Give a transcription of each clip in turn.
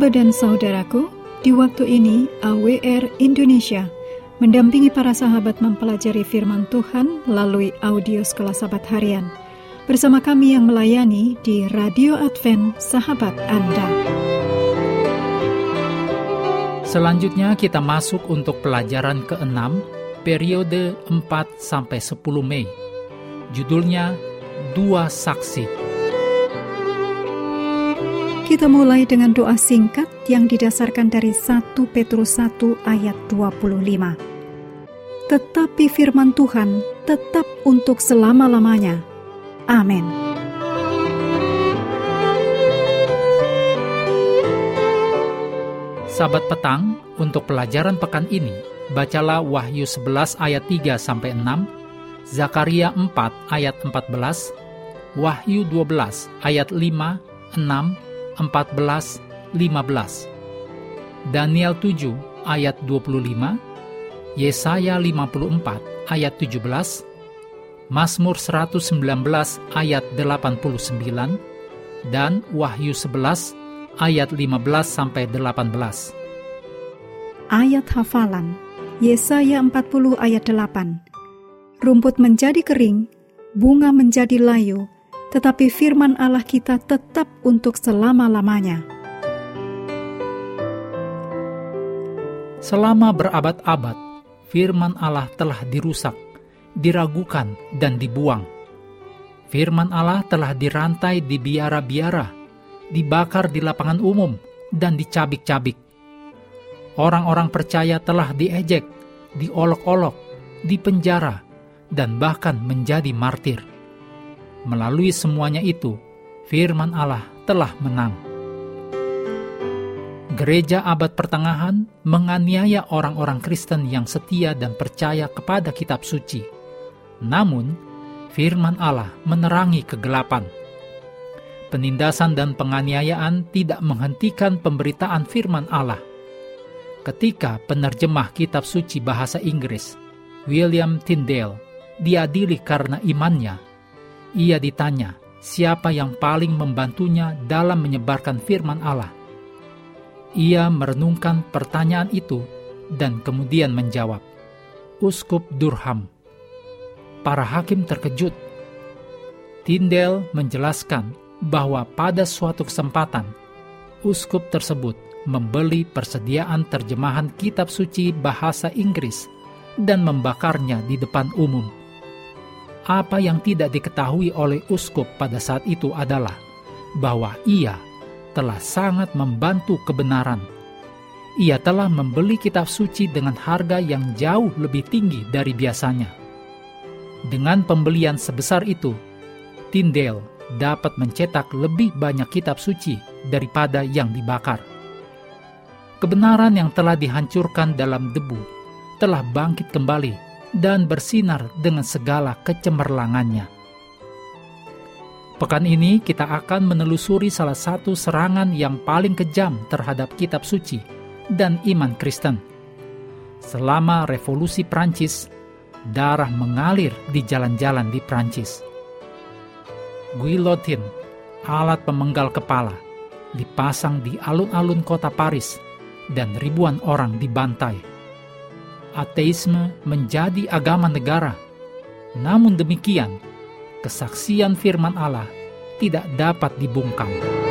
Saudara dan saudaraku, di waktu ini AWR Indonesia mendampingi para sahabat mempelajari firman Tuhan melalui audio Sekolah Sahabat Harian. Bersama kami yang melayani di Radio Advent Sahabat Anda. Selanjutnya kita masuk untuk pelajaran ke-6, periode 4-10 Mei. Judulnya, Dua Saksi. Kita mulai dengan doa singkat yang didasarkan dari 1 Petrus 1 ayat 25. Tetapi firman Tuhan tetap untuk selama-lamanya. Amin. Sahabat petang, untuk pelajaran pekan ini, bacalah Wahyu 11 ayat 3-6, Zakaria 4 ayat 14, Wahyu 12 ayat 5, 6, 14, 15, Daniel 7 ayat 25, Yesaya 54 ayat 17, Mazmur 119 ayat 89, dan Wahyu 11 ayat 15-18. Ayat hafalan Yesaya 40 ayat 8. Rumput menjadi kering, bunga menjadi layu, tetapi firman Allah kita tetap untuk selama-lamanya. Selama berabad-abad, firman Allah telah dirusak, diragukan, dan dibuang. Firman Allah telah dirantai di biara-biara, dibakar di lapangan umum, dan dicabik-cabik. Orang-orang percaya telah diejek, diolok-olok, dipenjara, dan bahkan menjadi martir. Melalui semuanya itu, firman Allah telah menang. Gereja abad pertengahan menganiaya orang-orang Kristen yang setia dan percaya kepada kitab suci. Namun, firman Allah menerangi kegelapan. Penindasan dan penganiayaan tidak menghentikan pemberitaan firman Allah. Ketika penerjemah kitab suci bahasa Inggris, William Tyndale, diadili karena imannya, ia ditanya siapa yang paling membantunya dalam menyebarkan firman Allah. Ia merenungkan pertanyaan itu dan kemudian menjawab, Uskup Durham. Para hakim terkejut. Tyndale menjelaskan bahwa pada suatu kesempatan, uskup tersebut membeli persediaan terjemahan kitab suci bahasa Inggris dan membakarnya di depan umum. Apa yang tidak diketahui oleh uskup pada saat itu adalah bahwa ia telah sangat membantu kebenaran. Ia telah membeli kitab suci dengan harga yang jauh lebih tinggi dari biasanya. Dengan pembelian sebesar itu, Tyndale dapat mencetak lebih banyak kitab suci daripada yang dibakar. Kebenaran yang telah dihancurkan dalam debu telah bangkit kembali dan bersinar dengan segala kecemerlangannya. Pekan ini kita akan menelusuri salah satu serangan yang paling kejam terhadap kitab suci dan iman Kristen. Selama revolusi Prancis, darah mengalir di jalan-jalan di Prancis. Guillotine, alat pemenggal kepala, dipasang di alun-alun kota Paris dan ribuan orang dibantai. Ateisme menjadi agama negara. Namun demikian, kesaksian firman Allah tidak dapat dibungkam.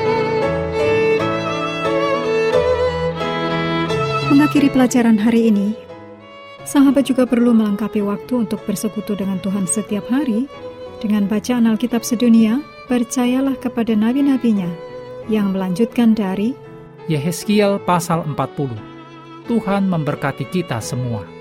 Mengakhiri pelajaran hari ini, sahabat juga perlu melengkapi waktu untuk bersekutu dengan Tuhan setiap hari dengan bacaan Alkitab sedunia. Percayalah kepada nabi-nabinya yang melanjutkan dari Yehezkiel pasal 40. Tuhan memberkati kita semua.